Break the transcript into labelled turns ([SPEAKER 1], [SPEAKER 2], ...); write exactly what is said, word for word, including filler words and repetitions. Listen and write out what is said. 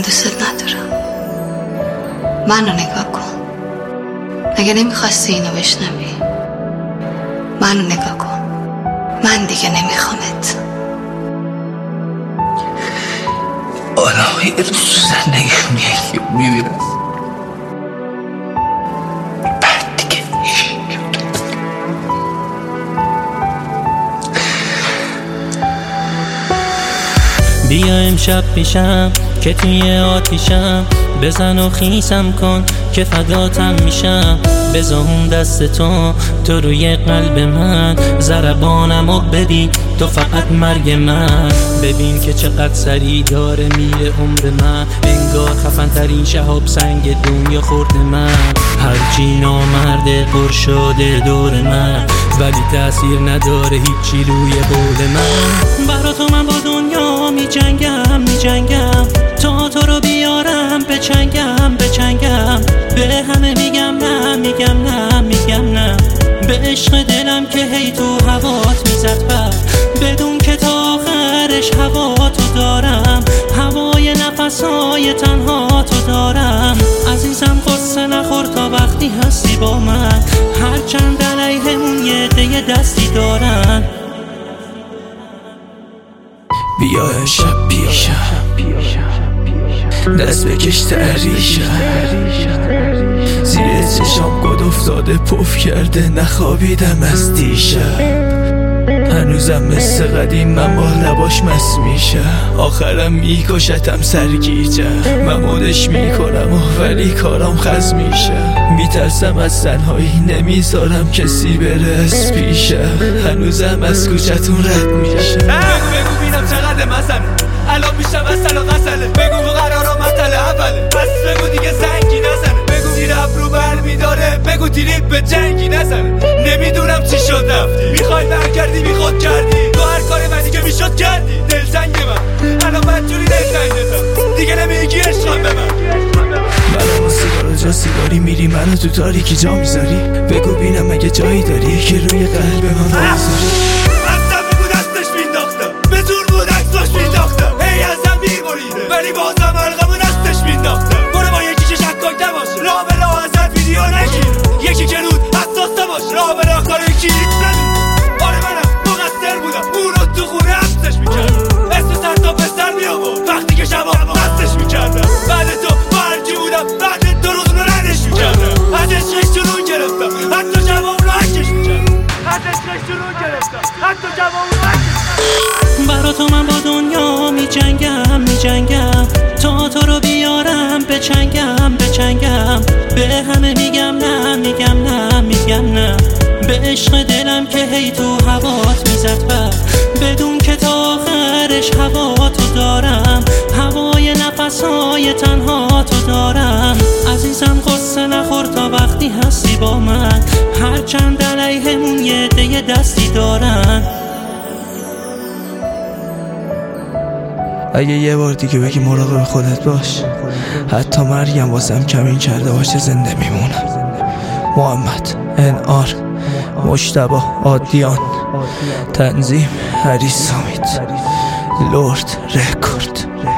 [SPEAKER 1] دوستت ندارم. منو نگاه کن. مگه نمیخواستی اینو بشنوی؟ منو نگاه کن. من دیگه نمیخوامت.
[SPEAKER 2] آنها یه روز زندگیشون یکی رو میبینم، بعد دیگه
[SPEAKER 3] بیا امشب پیشم که توی آتیشم، بزن و خیسم کن که فداتم میشم. بزن دست تو تو روی قلب من، ضربانمو بدی تو فقط مرگ من. ببین که چقدر سریع داره میره عمر من، انگار خفن ترین شهاب سنگ دنیا خورد من. هرچی نامرده پر شده دور من، ولی تأثیر نداره هیچی روی قول من. برا تو من با دنیا می جنگم می جنگم، تا تو رو بیارم بچنگم بچنگم. به همه میگم نه میگم نه میگم نه، به عشق دلم که هی تو هوات میزد بر، بدون که تا آخرش هوا تو دارم، هوای نفسهای تنها تو دارم. عزیزم قصه نخور تا وقتی هستی با من، هرچند علیهمون یه عده دستی دارن.
[SPEAKER 2] بیا امشب پیشم، دست بکش تریشم، زیر چشام گد افتاده پف کرده، نخوابیدم از دیشب. هنوزم مثل قدیم من با لباش مست میشم، آخرم میکشتم سرگیجم. من مودش میکنم ولی کارام خز میشم، میترسم از تنهایی نمیذارم کسی بره از پیشم. هنوزم از کوچتون رد میشم.
[SPEAKER 4] بگو بگو بینم چقدر مثلا الان میشم از سلا غسله، بگو قرارا مسئله اوله، پس بگو دیگه زنگی نزنه. بگو تیر ابرو بر میداره، بگو تیری به جنگی نزنه. نمیدونم چی شد رفتی، میخوای برگردی بیخود کردی، تو هر کاری من دیگه میشد کردی. دل زنگ من الان بدجوری دل زنگتم، دیگه نمیگی عشقم به من.
[SPEAKER 2] منو سیگار جا سیگاری میری، منو تو تاریکی جا میذاری. بگو بینم مگه جایی داری که روی قلب من بذاری.
[SPEAKER 4] اصلا بگو دستش مینداختم، به زور بود عکساش مینداختم، هی ازم میبریده ولی بازم علقمو دستش مینداختم. برو با یکی که شکاک نباشه، راه به راه ازت ویدیو نگیر، یکی که رود حساس نباش، راه به راه کار یکی نبید. آره منم مقصر بودم، اونو تو خونه حبسش میکردم، اسم سر تا پسر میآورد وقتی که شبا مستش میکردم. بعد تو با هرکی بودم، بعد دو روز رو ردش میکردم، از عشقش جنون گرفتم، حتی جواب رو حکش میکردم، از عشقش جنون گرفتم، حتی جواب رو حکش میکردم.
[SPEAKER 3] برا تو من با دنیا می جنگم می جنگم، تا تو رو بیارم بچنگم بچنگم. به همه میگم نه میگم نه میگم نه، به عشق دلم که هی تو هوات میزد بر، بدون که تا آخرش هوا تو دارم، هوای نفسهای تنها تو دارم. عزیزم قصه نخور تا وقتی هستی با من، هرچند علیهمون یه عده دستی دارن.
[SPEAKER 2] اگه یه بار دیگه بگی مراقب خودت باش، حتی مرگم واسم کمین کرده باشه زنده میمونم. محمد انار، مجتبی عادیان، تنظیم حریص سامیت، لرد رکورد.